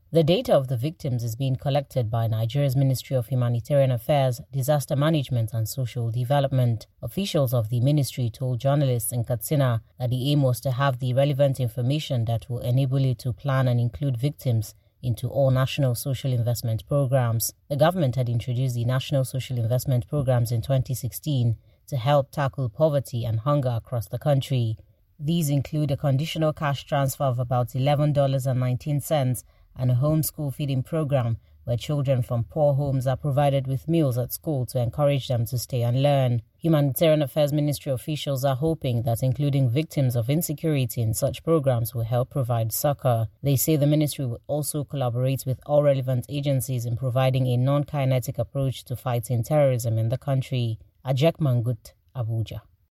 The data of the victims is being collected by Nigeria's Ministry of Humanitarian Affairs, Disaster Management and Social Development. Officials of the ministry told journalists in Katsina that the aim was to have the relevant information that will enable it to plan and include victims into all national social investment programs. The government had introduced the National Social Investment Programs in 2016 to help tackle poverty and hunger across the country. These include a conditional cash transfer of about $11.19 and a home school feeding program where children from poor homes are provided with meals at school to encourage them to stay and learn. Humanitarian Affairs Ministry officials are hoping that including victims of insecurity in such programs will help provide succor. They say the ministry will also collaborate with all relevant agencies in providing a non-kinetic approach to fighting terrorism in the country. Ajek Mangut, Abuja.